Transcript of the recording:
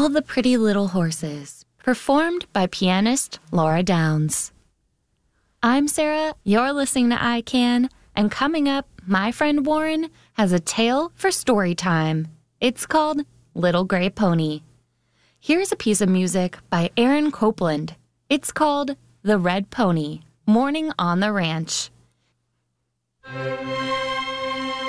All the Pretty Little Horses, performed by pianist Laura Downs. I'm Sarah, you're listening to I Can, and coming up, my friend Warren has a tale for story time. It's called Little Gray Pony. Here's a piece of music by Aaron Copland. It's called The Red Pony, Morning on the Ranch.